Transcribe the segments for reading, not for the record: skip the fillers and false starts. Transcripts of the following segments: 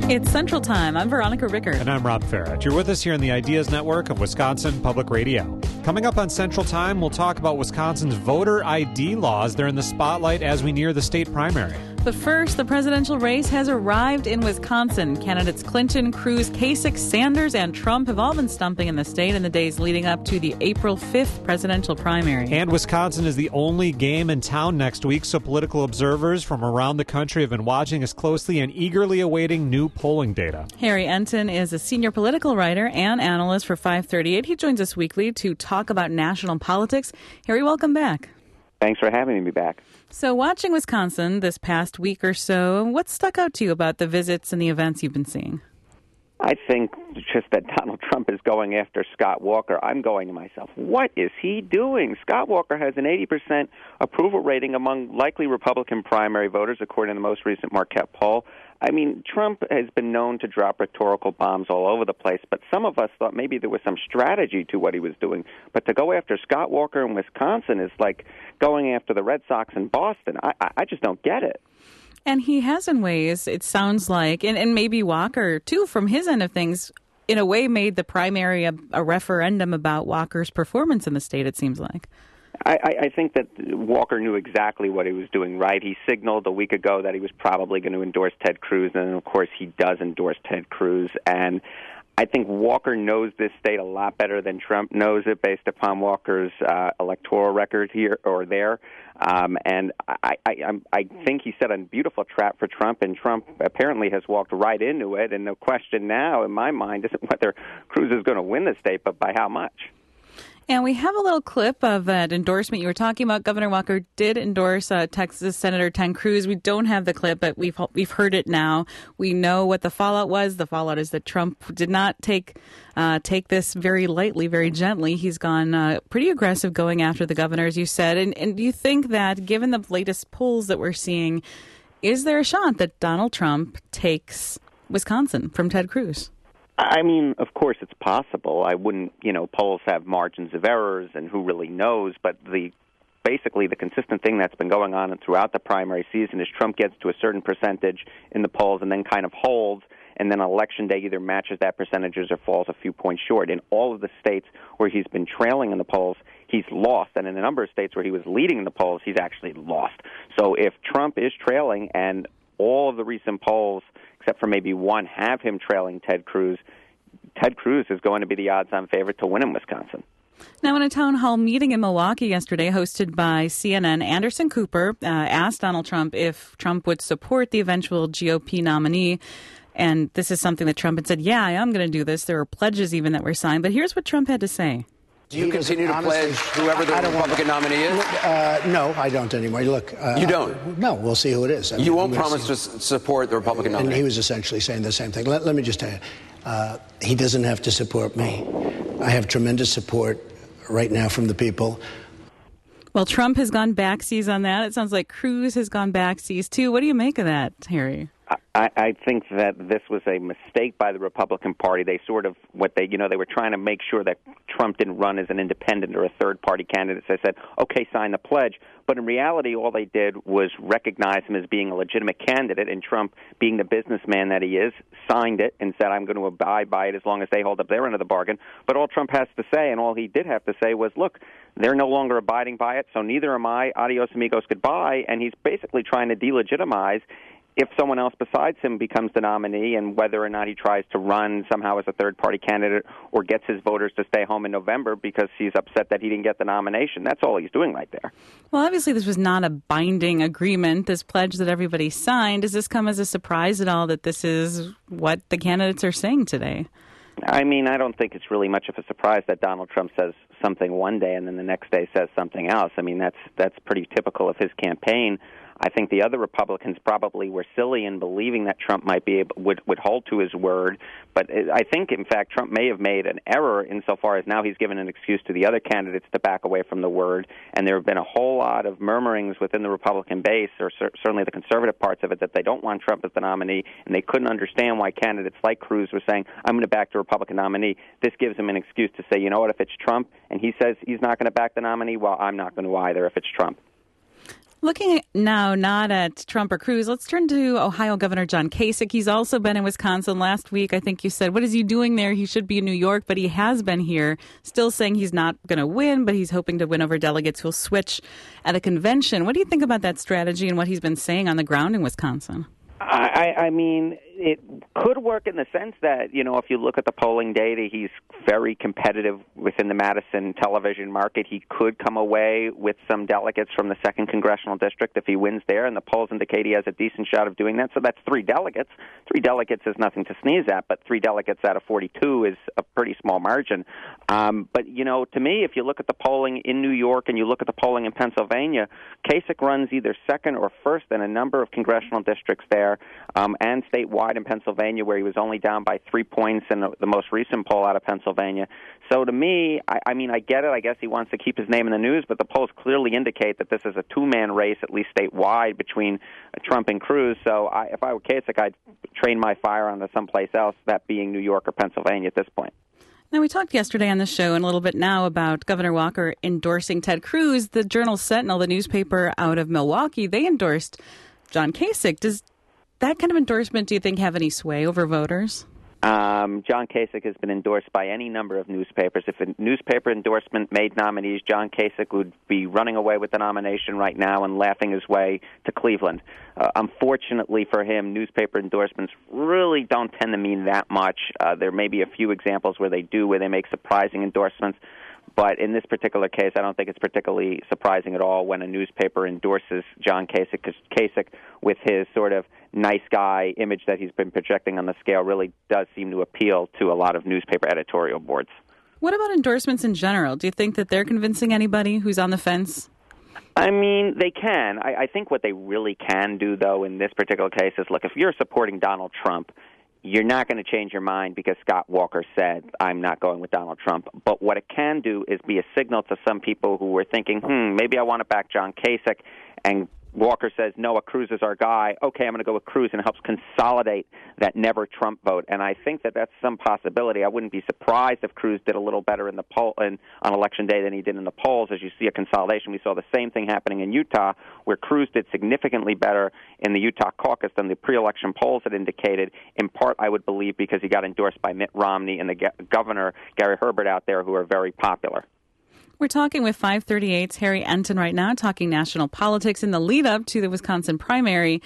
It's Central Time. I'm Veronica Rickert. And I'm Rob Farrett. You're with us here on the Ideas Network of Wisconsin Public Radio. Coming up on Central Time, we'll talk about Wisconsin's voter ID laws. They're in the spotlight as we near the state primary. But first, the presidential race has arrived in Wisconsin. Candidates Clinton, Cruz, Kasich, Sanders, and Trump have all been stumping in the state in the days leading up to the April 5th presidential primary. And Wisconsin is the only game in town next week, so political observers from around the country have been watching us closely and eagerly awaiting new polling data. Harry Enton is a senior political writer and analyst for 538. He joins us weekly to talk about national politics. Harry, welcome back. Thanks for having me back. So watching Wisconsin this past week or so, what stuck out to you about the visits and the events you've been seeing? I think just that Donald Trump is going after Scott Walker. I'm going to myself, what is he doing? Scott Walker has an 80% approval rating among likely Republican primary voters, according to the most recent Marquette poll. I mean, Trump has been known to drop rhetorical bombs all over the place, but some of us thought maybe there was some strategy to what he was doing. But to go after Scott Walker in Wisconsin is like going after the Red Sox in Boston. I just don't get it. And he has, in ways, it sounds like, and maybe Walker, too, from his end of things, in a way made the primary a referendum about Walker's performance in the state, it seems like. I think that Walker knew exactly what he was doing, right? He signaled a week ago that he was probably going to endorse Ted Cruz, and, of course, he does endorse Ted Cruz. And I think Walker knows this state a lot better than Trump knows it based upon Walker's electoral record here or there. And I think he set a beautiful trap for Trump, and Trump apparently has walked right into it. And the question now, in my mind, isn't whether Cruz is going to win the state, but by how much. And we have a little clip of that endorsement you were talking about. Governor Walker did endorse Texas Senator Ted Cruz. We don't have the clip, but we've heard it now. We know what the fallout was. The fallout is that Trump did not take this very lightly, very gently. He's gone pretty aggressive going after the governor, as you said. And do you think that, given the latest polls that we're seeing, is there a shot that Donald Trump takes Wisconsin from Ted Cruz? I mean, of course it's possible. I wouldn't, polls have margins of errors and who really knows, but basically the consistent thing that's been going on throughout the primary season is Trump gets to a certain percentage in the polls and then kind of holds, and then election day either matches that percentages or falls a few points short. In all of the states where he's been trailing in the polls, he's lost, and in a number of states where he was leading in the polls, he's actually lost. So if Trump is trailing and all of the recent polls, except for maybe one, have him trailing Ted Cruz is going to be the odds-on favorite to win in Wisconsin. Now, in a town hall meeting in Milwaukee yesterday, hosted by CNN, Anderson Cooper asked Donald Trump if Trump would support the eventual GOP nominee. And this is something that Trump had said, yeah, I am going to do this. There were pledges even that were signed. But here's what Trump had to say. Do you continue to pledge whoever the Republican nominee is? No, I don't anymore. Look, you don't? No, we'll see who it is. You won't promise to support the Republican nominee? And he was essentially saying the same thing. Let me just tell you, he doesn't have to support me. I have tremendous support right now from the people. Well, Trump has gone backseas on that. It sounds like Cruz has gone backseas, too. What do you make of that, Harry? I think that this was a mistake by the Republican Party. They sort of, they were trying to make sure that Trump didn't run as an independent or a third-party candidate. So they said, okay, sign the pledge. But in reality, all they did was recognize him as being a legitimate candidate, and Trump, being the businessman that he is, signed it and said, I'm going to abide by it as long as they hold up their end of the bargain. But all Trump has to say, and all he did have to say, was, look, they're no longer abiding by it, so neither am I. Adios, amigos, goodbye. And he's basically trying to delegitimize if someone else besides him becomes the nominee, and whether or not he tries to run somehow as a third-party candidate or gets his voters to stay home in November because he's upset that he didn't get the nomination. That's all he's doing right there. Well, obviously this was not a binding agreement, this pledge that everybody signed. Does this come as a surprise at all that this is what the candidates are saying today? I mean, I don't think it's really much of a surprise that Donald Trump says something one day and then the next day says something else. I mean, that's pretty typical of his campaign. I think the other Republicans probably were silly in believing that Trump would hold to his word. But I think, in fact, Trump may have made an error insofar as now he's given an excuse to the other candidates to back away from the word. And there have been a whole lot of murmurings within the Republican base, or certainly the conservative parts of it, that they don't want Trump as the nominee, and they couldn't understand why candidates like Cruz were saying, I'm going to back the Republican nominee. This gives him an excuse to say, you know what, if it's Trump and he says he's not going to back the nominee, well, I'm not going to either if it's Trump. Looking now not at Trump or Cruz, let's turn to Ohio Governor John Kasich. He's also been in Wisconsin last week. I think you said, what is he doing there? He should be in New York, but he has been here, still saying he's not going to win, but he's hoping to win over delegates who'll switch at a convention. What do you think about that strategy and what he's been saying on the ground in Wisconsin? I mean, it could work in the sense that, if you look at the polling data, he's very competitive within the Madison television market. He could come away with some delegates from the 2nd Congressional District if he wins there, and the polls indicate he has a decent shot of doing that. So that's 3 delegates. 3 delegates is nothing to sneeze at, but 3 delegates out of 42 is a pretty small margin. But, to me, if you look at the polling in New York and you look at the polling in Pennsylvania, Kasich runs either second or first in a number of congressional districts there, and statewide in Pennsylvania, where he was only down by 3 points in the most recent poll out of Pennsylvania. So to me, I mean, I get it. I guess he wants to keep his name in the news, but the polls clearly indicate that this is a 2-man race, at least statewide, between Trump and Cruz. So if I were Kasich, I'd train my fire onto someplace else, that being New York or Pennsylvania at this point. Now, we talked yesterday on the show and a little bit now about Governor Walker endorsing Ted Cruz. The Journal-Sentinel, the newspaper out of Milwaukee, they endorsed John Kasich. Does that kind of endorsement, do you think, have any sway over voters? John Kasich has been endorsed by any number of newspapers. If a newspaper endorsement made nominees, John Kasich would be running away with the nomination right now and laughing his way to Cleveland. Unfortunately for him, newspaper endorsements really don't tend to mean that much. There may be a few examples where they make surprising endorsements. But in this particular case, I don't think it's particularly surprising at all when a newspaper endorses John Kasich, because Kasich, with his sort of nice guy image that he's been projecting on the scale, really does seem to appeal to a lot of newspaper editorial boards. What about endorsements in general? Do you think that they're convincing anybody who's on the fence? I mean, they can. I think what they really can do, though, in this particular case is, look, if you're supporting Donald Trump, you're not going to change your mind because Scott Walker said, I'm not going with Donald Trump. But what it can do is be a signal to some people who were thinking, maybe I want to back John Kasich, and Walker says, no, Cruz is our guy. Okay, I'm going to go with Cruz, and it helps consolidate that never Trump vote. And I think that that's some possibility. I wouldn't be surprised if Cruz did a little better in the poll on Election Day than he did in the polls. As you see a consolidation, we saw the same thing happening in Utah, where Cruz did significantly better in the Utah caucus than the pre-election polls had indicated, in part, I would believe, because he got endorsed by Mitt Romney and the governor, Gary Herbert, out there, who are very popular. We're talking with 538's Harry Enton right now, talking national politics in the lead-up to the Wisconsin primary.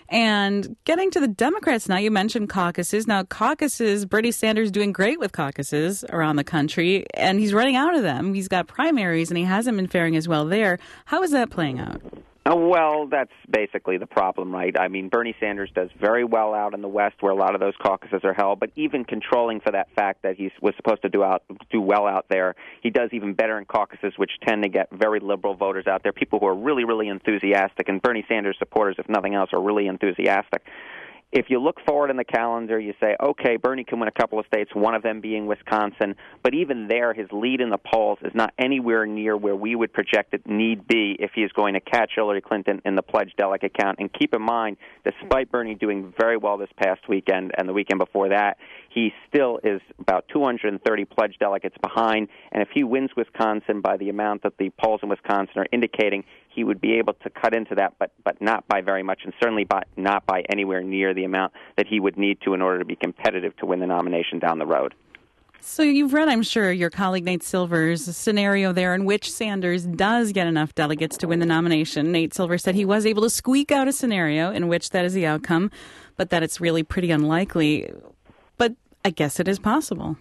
And getting to the Democrats now, you mentioned caucuses. Now, caucuses, Bernie Sanders doing great with caucuses around the country, and he's running out of them. He's got primaries, and he hasn't been faring as well there. How is that playing out? Well, that's basically the problem, right? I mean, Bernie Sanders does very well out in the West where a lot of those caucuses are held, but even controlling for that fact that he was supposed to do well out there, he does even better in caucuses, which tend to get very liberal voters out there, people who are really, really enthusiastic, and Bernie Sanders supporters, if nothing else, are really enthusiastic. If you look forward in the calendar, you say, okay, Bernie can win a couple of states, one of them being Wisconsin, but even there, his lead in the polls is not anywhere near where we would project it need be if he is going to catch Hillary Clinton in the pledged delegate count. And keep in mind, despite Bernie doing very well this past weekend and the weekend before that, he still is about 230 pledged delegates behind, and if he wins Wisconsin by the amount that the polls in Wisconsin are indicating, he would be able to cut into that, but not by very much, and certainly not by anywhere near the amount that he would need to in order to be competitive to win the nomination down the road. So you've read, I'm sure, your colleague Nate Silver's scenario there in which Sanders does get enough delegates to win the nomination. Nate Silver said he was able to squeak out a scenario in which that is the outcome, but that it's really pretty unlikely. But I guess it is possible.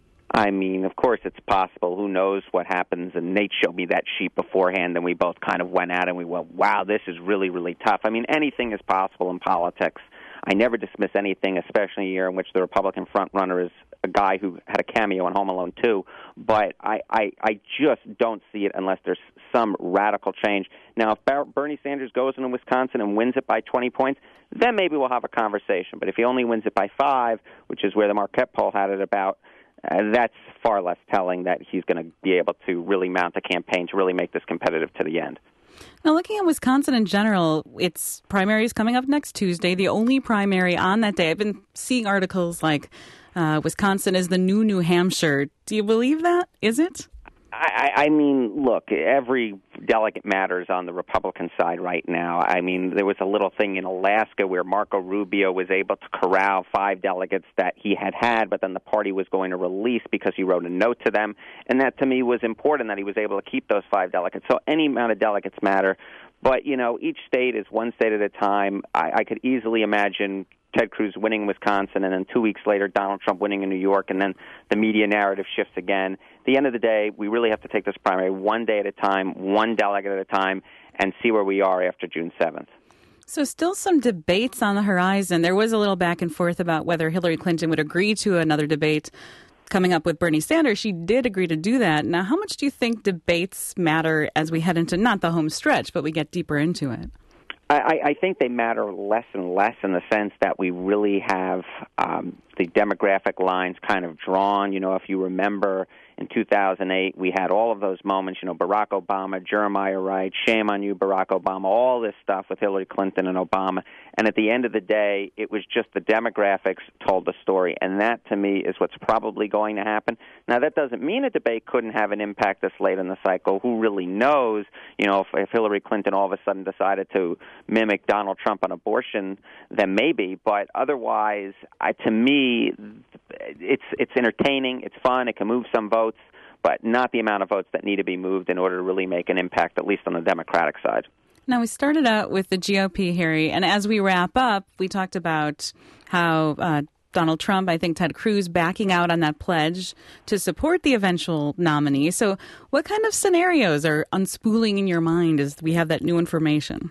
I mean, of course it's possible. Who knows what happens? And Nate showed me that sheet beforehand, and we both kind of went at it, and we went, wow, this is really, really tough. I mean, anything is possible in politics. I never dismiss anything, especially a year in which the Republican frontrunner is a guy who had a cameo in Home Alone 2. But I just don't see it unless there's some radical change. Now, if Bernie Sanders goes into Wisconsin and wins it by 20 points, then maybe we'll have a conversation. But if he only wins it by 5, which is where the Marquette poll had it about, that's far less telling that he's going to be able to really mount a campaign to really make this competitive to the end. Now, looking at Wisconsin in general, its primary is coming up next Tuesday, the only primary on that day. I've been seeing articles like Wisconsin is the new New Hampshire. Do you believe that? Is it? I mean, look, every delegate matters on the Republican side right now. I mean, there was a little thing in Alaska where Marco Rubio was able to corral 5 delegates that he had, but then the party was going to release because he wrote a note to them. And that, to me, was important that he was able to keep those 5 delegates. So any amount of delegates matter. But, each state is one state at a time. I could easily imagine Ted Cruz winning Wisconsin, and then 2 weeks later, Donald Trump winning in New York, and then the media narrative shifts again. At the end of the day, we really have to take this primary one day at a time, one delegate at a time, and see where we are after June 7th. So still some debates on the horizon. There was a little back and forth about whether Hillary Clinton would agree to another debate coming up with Bernie Sanders. She did agree to do that. Now, how much do you think debates matter as we head into not the home stretch, but we get deeper into it? I think they matter less and less in the sense that we really have the demographic lines kind of drawn. If you remember, in 2008, we had all of those moments, Barack Obama, Jeremiah Wright, shame on you, Barack Obama, all this stuff with Hillary Clinton and Obama. And at the end of the day, it was just the demographics told the story. And that, to me, is what's probably going to happen. Now, that doesn't mean a debate couldn't have an impact this late in the cycle. Who really knows, if Hillary Clinton all of a sudden decided to mimic Donald Trump on abortion, then maybe. But otherwise, to me, it's entertaining, it's fun, it can move some votes, but not the amount of votes that need to be moved in order to really make an impact, at least on the Democratic side. Now, we started out with the GOP, Harry, and as we wrap up, we talked about how Donald Trump, I think Ted Cruz, backing out on that pledge to support the eventual nominee. So what kind of scenarios are unspooling in your mind as we have that new information?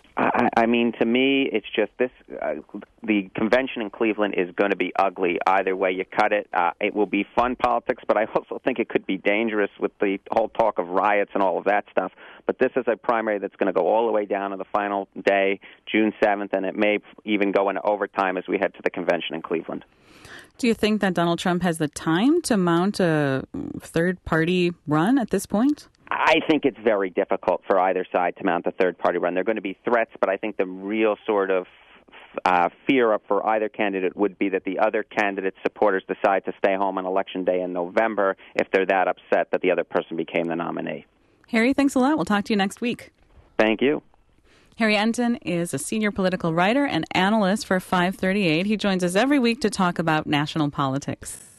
I mean, to me, it's just this. The convention in Cleveland is going to be ugly either way you cut it. It will be fun politics, but I also think it could be dangerous with the whole talk of riots and all of that stuff. But this is a primary that's going to go all the way down to the final day, June 7th, and it may even go into overtime as we head to the convention in Cleveland. Do you think that Donald Trump has the time to mount a third-party run at this point? I think it's very difficult for either side to mount a third-party run. There are going to be threats, but I think the real sort of fear up for either candidate would be that the other candidate's supporters decide to stay home on Election Day in November if they're that upset that the other person became the nominee. Harry, thanks a lot. We'll talk to you next week. Thank you. Harry Enten is a senior political writer and analyst for 538. He joins us every week to talk about national politics.